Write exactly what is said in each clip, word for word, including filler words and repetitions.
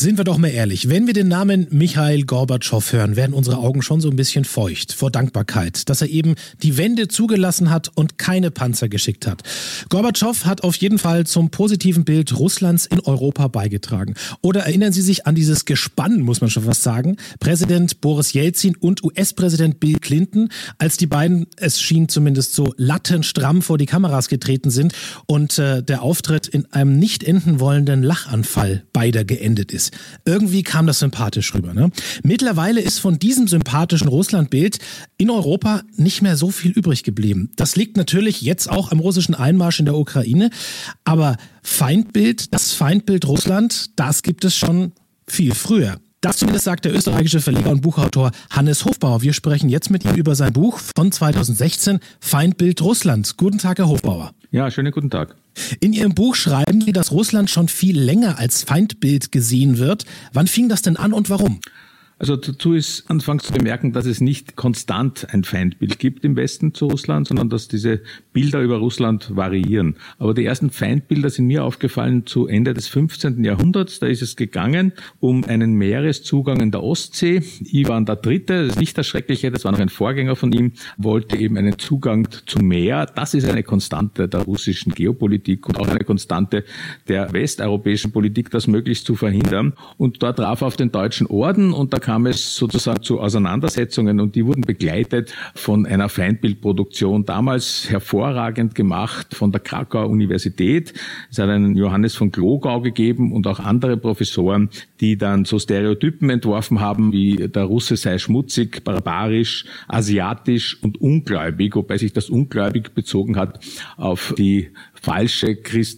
Sind wir doch mal ehrlich, wenn wir den Namen Michail Gorbatschow hören, werden unsere Augen schon so ein bisschen feucht vor Dankbarkeit, dass er eben die Wende zugelassen hat und keine Panzer geschickt hat. Gorbatschow hat auf jeden Fall zum positiven Bild Russlands in Europa beigetragen. Oder erinnern Sie sich an dieses Gespann, muss man schon fast sagen, Präsident Boris Jelzin und U S-Präsident Bill Clinton, als die beiden, es schien zumindest so, lattenstramm vor die Kameras getreten sind und äh, der Auftritt in einem nicht enden wollenden Lachanfall beider geendet ist. Irgendwie kam das sympathisch rüber. Ne? Mittlerweile ist von diesem sympathischen Russlandbild in Europa nicht mehr so viel übrig geblieben. Das liegt natürlich jetzt auch am russischen Einmarsch in der Ukraine, aber Feindbild, das Feindbild Russland, das gibt es schon viel früher. Das zumindest sagt der österreichische Verleger und Buchautor Hannes Hofbauer. Wir sprechen jetzt mit ihm über sein Buch von zweitausendsechzehn, Feindbild Russland. Guten Tag, Herr Hofbauer. Ja, schönen guten Tag. In Ihrem Buch schreiben Sie, dass Russland schon viel länger als Feindbild gesehen wird. Wann fing das denn an und warum? Also dazu ist anfangs zu bemerken, dass es nicht konstant ein Feindbild gibt im Westen zu Russland, sondern dass diese Bilder über Russland variieren. Aber die ersten Feindbilder sind mir aufgefallen zu Ende des fünfzehnten Jahrhunderts. Da ist es gegangen um einen Meereszugang in der Ostsee. Ivan der Dritte, das ist nicht das Schreckliche, das war noch ein Vorgänger von ihm, wollte eben einen Zugang zum Meer. Das ist eine Konstante der russischen Geopolitik und auch eine Konstante der westeuropäischen Politik, das möglichst zu verhindern. Und dort traf er auf den Deutschen Orden und da kam kam es sozusagen zu Auseinandersetzungen und die wurden begleitet von einer Feindbildproduktion, damals hervorragend gemacht von der Krakauer Universität. Es hat einen Johannes von Glogau gegeben und auch andere Professoren, die dann so Stereotypen entworfen haben, wie der Russe sei schmutzig, barbarisch, asiatisch und ungläubig, wobei sich das ungläubig bezogen hat auf die falsche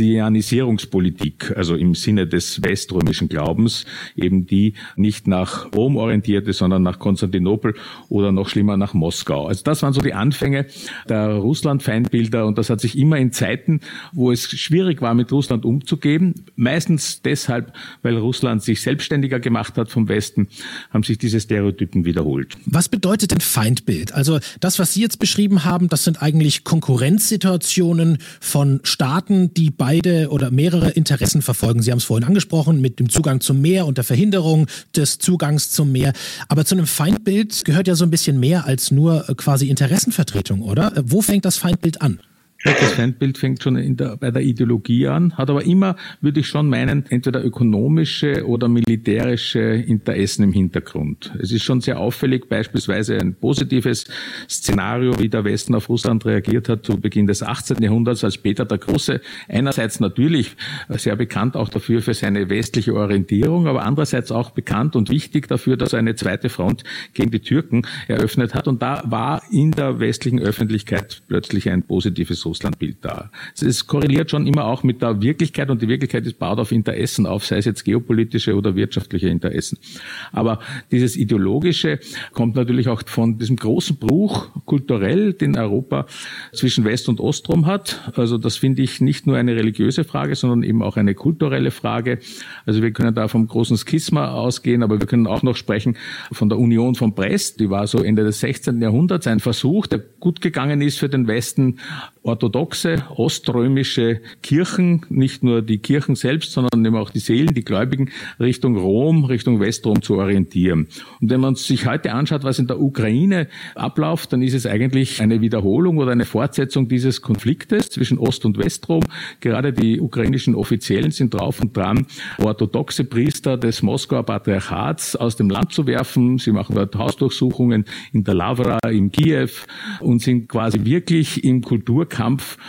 Christianisierungspolitik, also im Sinne des weströmischen Glaubens, eben die nicht nach Rom orientierte, sondern nach Konstantinopel oder noch schlimmer nach Moskau. Also das waren so die Anfänge der Russland-Feindbilder und das hat sich immer in Zeiten, wo es schwierig war, mit Russland umzugehen, meistens deshalb, weil Russland sich selbstständiger gemacht hat vom Westen, haben sich diese Stereotypen wiederholt. Was bedeutet denn Feindbild? Also das, was Sie jetzt beschrieben haben, das sind eigentlich Konkurrenzsituationen von Staaten, die beide oder mehrere Interessen verfolgen. Sie haben es vorhin angesprochen, mit dem Zugang zum Meer und der Verhinderung des Zugangs zum Meer. Aber zu einem Feindbild gehört ja so ein bisschen mehr als nur quasi Interessenvertretung, oder? Wo fängt das Feindbild an? Das Feindbild fängt schon in der, bei der Ideologie an, hat aber immer, würde ich schon meinen, entweder ökonomische oder militärische Interessen im Hintergrund. Es ist schon sehr auffällig, beispielsweise ein positives Szenario, wie der Westen auf Russland reagiert hat zu Beginn des achtzehnten Jahrhunderts, als Peter der Große einerseits natürlich sehr bekannt auch dafür für seine westliche Orientierung, aber andererseits auch bekannt und wichtig dafür, dass er eine zweite Front gegen die Türken eröffnet hat. Und da war in der westlichen Öffentlichkeit plötzlich ein positives Russlandbild da. Es korreliert schon immer auch mit der Wirklichkeit und die Wirklichkeit ist baut auf Interessen auf, sei es jetzt geopolitische oder wirtschaftliche Interessen. Aber dieses Ideologische kommt natürlich auch von diesem großen Bruch kulturell, den Europa zwischen West- und Ostrom hat. Also das finde ich nicht nur eine religiöse Frage, sondern eben auch eine kulturelle Frage. Also wir können da vom großen Schisma ausgehen, aber wir können auch noch sprechen von der Union von Brest. Die war so Ende des sechzehnten Jahrhunderts ein Versuch, der gut gegangen ist für den Westen, orthodoxe, oströmische Kirchen, nicht nur die Kirchen selbst, sondern eben auch die Seelen, die Gläubigen, Richtung Rom, Richtung Westrom zu orientieren. Und wenn man sich heute anschaut, was in der Ukraine abläuft, dann ist es eigentlich eine Wiederholung oder eine Fortsetzung dieses Konfliktes zwischen Ost- und Westrom. Gerade die ukrainischen Offiziellen sind drauf und dran, orthodoxe Priester des Moskauer Patriarchats aus dem Land zu werfen. Sie machen dort Hausdurchsuchungen in der Lavra, in Kiew und sind quasi wirklich im Kulturkampf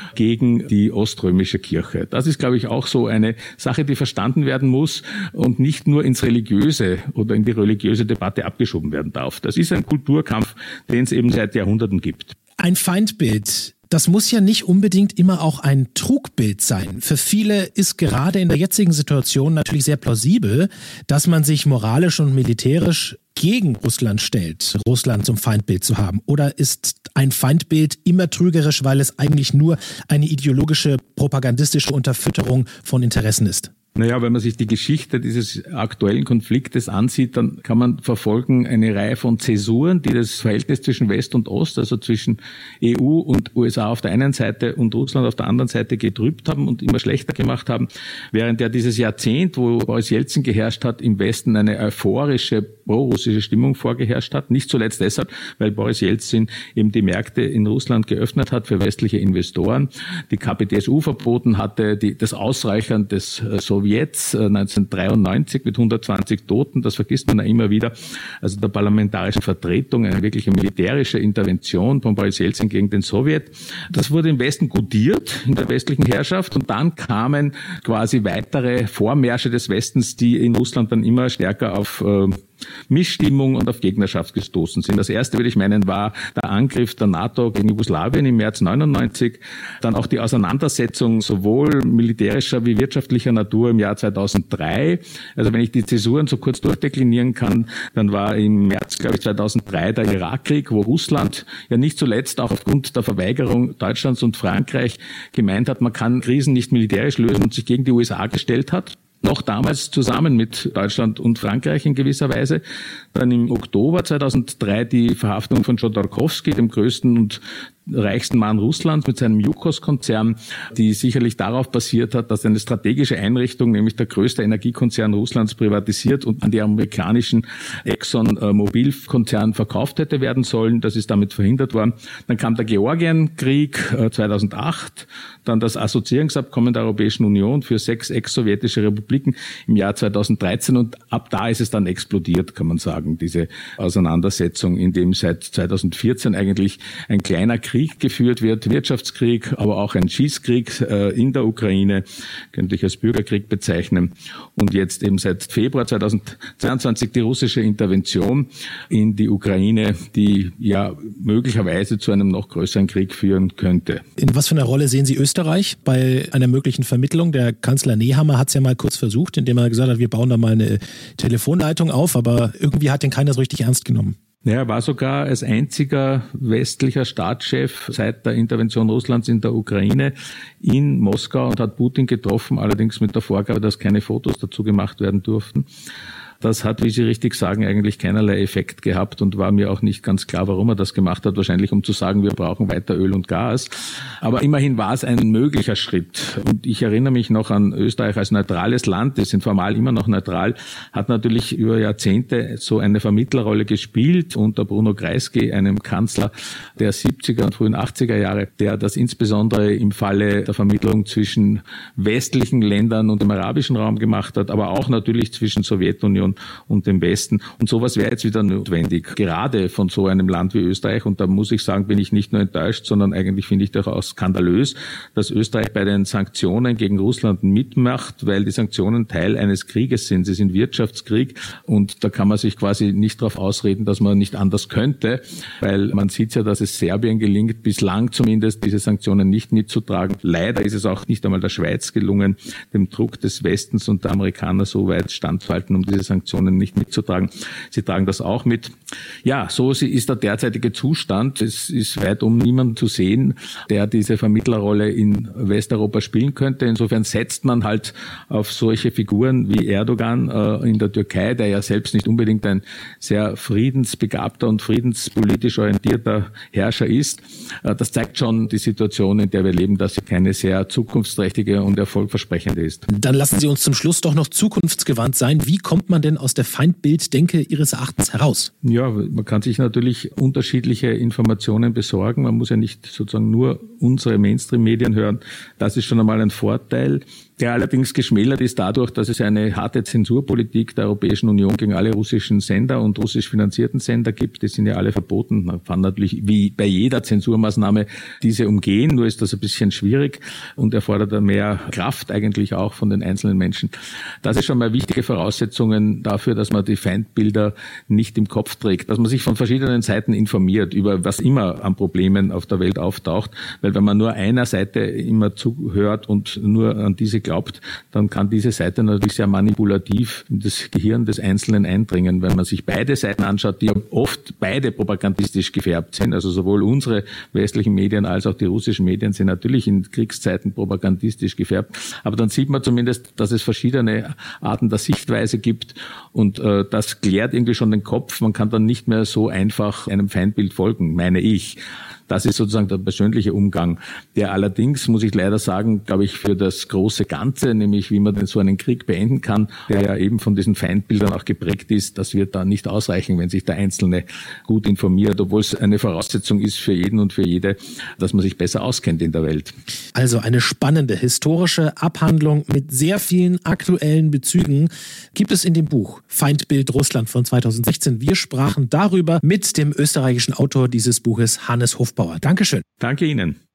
gegen die oströmische Kirche. Das ist, glaube ich, auch so eine Sache, die verstanden werden muss und nicht nur ins Religiöse oder in die religiöse Debatte abgeschoben werden darf. Das ist ein Kulturkampf, den es eben seit Jahrhunderten gibt. Ein Feindbild. Das muss ja nicht unbedingt immer auch ein Trugbild sein. Für viele ist gerade in der jetzigen Situation natürlich sehr plausibel, dass man sich moralisch und militärisch gegen Russland stellt, Russland zum Feindbild zu haben. Oder ist ein Feindbild immer trügerisch, weil es eigentlich nur eine ideologische, propagandistische Unterfütterung von Interessen ist? Naja, wenn man sich die Geschichte dieses aktuellen Konfliktes ansieht, dann kann man verfolgen eine Reihe von Zäsuren, die das Verhältnis zwischen West und Ost, also zwischen E U und U S A auf der einen Seite und Russland auf der anderen Seite getrübt haben und immer schlechter gemacht haben, während ja dieses Jahrzehnt, wo Boris Jelzin geherrscht hat, im Westen eine euphorische pro-russische Stimmung vorgeherrscht hat. Nicht zuletzt deshalb, weil Boris Jelzin eben die Märkte in Russland geöffnet hat für westliche Investoren, die K P D S U verboten hatte, die, das Ausreichern des äh, Sowjets äh, neunzehnhundertdreiundneunzig mit hundertzwanzig Toten, das vergisst man ja immer wieder, also der parlamentarischen Vertretung, eine wirkliche militärische Intervention von Boris Jelzin gegen den Sowjet. Das wurde im Westen gutiert, in der westlichen Herrschaft, und dann kamen quasi weitere Vormärsche des Westens, die in Russland dann immer stärker auf äh, Missstimmung und auf Gegnerschaft gestoßen sind. Das erste, würde ich meinen, war der Angriff der NATO gegen Jugoslawien im März neunundneunzig, dann auch die Auseinandersetzung sowohl militärischer wie wirtschaftlicher Natur im Jahr zweitausenddrei. Also wenn ich die Zäsuren so kurz durchdeklinieren kann, dann war im März, glaube ich, zweitausenddrei der Irakkrieg, wo Russland ja nicht zuletzt auch aufgrund der Verweigerung Deutschlands und Frankreich gemeint hat, man kann Krisen nicht militärisch lösen und sich gegen die U S A gestellt hat. Noch damals zusammen mit Deutschland und Frankreich in gewisser Weise. Dann im Oktober zweitausenddrei die Verhaftung von Chodorkowski, dem größten und reichsten Mann Russlands mit seinem Yukos-Konzern, die sicherlich darauf basiert hat, dass eine strategische Einrichtung, nämlich der größte Energiekonzern Russlands, privatisiert und an die amerikanischen Exxon-Mobil-Konzern verkauft hätte werden sollen. Das ist damit verhindert worden. Dann kam der Georgienkrieg zweitausendacht, dann das Assoziierungsabkommen der Europäischen Union für sechs ex-sowjetische Republiken im Jahr zweitausenddreizehn, und ab da ist es dann explodiert, kann man sagen, diese Auseinandersetzung, in dem seit zweitausendvierzehn eigentlich ein kleiner Krieg geführt wird, Wirtschaftskrieg, aber auch ein Schießkrieg äh, in der Ukraine, könnte ich als Bürgerkrieg bezeichnen. Und jetzt eben seit Februar zweitausendzweiundzwanzig die russische Intervention in die Ukraine, die ja möglicherweise zu einem noch größeren Krieg führen könnte. In was für einer Rolle sehen Sie Österreich bei einer möglichen Vermittlung? Der Kanzler Nehammer hat es ja mal kurz versucht, indem er gesagt hat, wir bauen da mal eine Telefonleitung auf, aber irgendwie hat den keiner so richtig ernst genommen. Ja, er war sogar als einziger westlicher Staatschef seit der Intervention Russlands in der Ukraine in Moskau und hat Putin getroffen, allerdings mit der Vorgabe, dass keine Fotos dazu gemacht werden durften. Das hat, wie Sie richtig sagen, eigentlich keinerlei Effekt gehabt und war mir auch nicht ganz klar, warum er das gemacht hat. Wahrscheinlich, um zu sagen, wir brauchen weiter Öl und Gas. Aber immerhin war es ein möglicher Schritt. Und ich erinnere mich noch an Österreich als neutrales Land. Wir sind formal immer noch neutral, hat natürlich über Jahrzehnte so eine Vermittlerrolle gespielt unter Bruno Kreisky, einem Kanzler der siebziger und frühen achtziger Jahre, der das insbesondere im Falle der Vermittlung zwischen westlichen Ländern und dem arabischen Raum gemacht hat, aber auch natürlich zwischen Sowjetunion und dem Westen. Und sowas wäre jetzt wieder notwendig, gerade von so einem Land wie Österreich. Und da muss ich sagen, bin ich nicht nur enttäuscht, sondern eigentlich finde ich durchaus skandalös, dass Österreich bei den Sanktionen gegen Russland mitmacht, weil die Sanktionen Teil eines Krieges sind. Sie sind Wirtschaftskrieg und da kann man sich quasi nicht darauf ausreden, dass man nicht anders könnte, weil man sieht ja, dass es Serbien gelingt, bislang zumindest diese Sanktionen nicht mitzutragen. Leider ist es auch nicht einmal der Schweiz gelungen, dem Druck des Westens und der Amerikaner so weit standzuhalten, um diese Sanktionen nicht mitzutragen. Sie tragen das auch mit. Ja, so ist der derzeitige Zustand. Es ist weit um niemanden zu sehen, der diese Vermittlerrolle in Westeuropa spielen könnte. Insofern setzt man halt auf solche Figuren wie Erdogan äh, in der Türkei, der ja selbst nicht unbedingt ein sehr friedensbegabter und friedenspolitisch orientierter Herrscher ist. Äh, das zeigt schon die Situation, in der wir leben, dass sie keine sehr zukunftsträchtige und erfolgversprechende ist. Dann lassen Sie uns zum Schluss doch noch zukunftsgewandt sein. Wie kommt man denn aus der Feindbilddenke Ihres Erachtens heraus? Ja, man kann sich natürlich unterschiedliche Informationen besorgen. Man muss ja nicht sozusagen nur unsere Mainstream-Medien hören. Das ist schon einmal ein Vorteil, der allerdings geschmälert ist dadurch, dass es eine harte Zensurpolitik der Europäischen Union gegen alle russischen Sender und russisch finanzierten Sender gibt. Die sind ja alle verboten. Man kann natürlich wie bei jeder Zensurmaßnahme diese umgehen, nur ist das ein bisschen schwierig und erfordert mehr Kraft eigentlich auch von den einzelnen Menschen. Das ist schon mal wichtige Voraussetzungen dafür, dass man die Feindbilder nicht im Kopf trägt, dass man sich von verschiedenen Seiten informiert über was immer an Problemen auf der Welt auftaucht, weil wenn man nur einer Seite immer zuhört und nur an diese glaubt, dann kann diese Seite natürlich sehr manipulativ in das Gehirn des Einzelnen eindringen. Wenn man sich beide Seiten anschaut, die oft beide propagandistisch gefärbt sind, also sowohl unsere westlichen Medien als auch die russischen Medien sind natürlich in Kriegszeiten propagandistisch gefärbt, aber dann sieht man zumindest, dass es verschiedene Arten der Sichtweise gibt und äh, das klärt irgendwie schon den Kopf. Man kann dann nicht mehr so einfach einem Feindbild folgen, meine ich. Das ist sozusagen der persönliche Umgang, der allerdings, muss ich leider sagen, glaube ich, für das große Ganze, nämlich wie man denn so einen Krieg beenden kann, der ja eben von diesen Feindbildern auch geprägt ist, das wird da nicht ausreichen, wenn sich der Einzelne gut informiert, obwohl es eine Voraussetzung ist für jeden und für jede, dass man sich besser auskennt in der Welt. Also eine spannende historische Abhandlung mit sehr vielen aktuellen Bezügen gibt es in dem Buch Feindbild Russland von zweitausendsechzehn. Wir sprachen darüber mit dem österreichischen Autor dieses Buches, Hannes Hofbauer. Dankeschön. Danke Ihnen.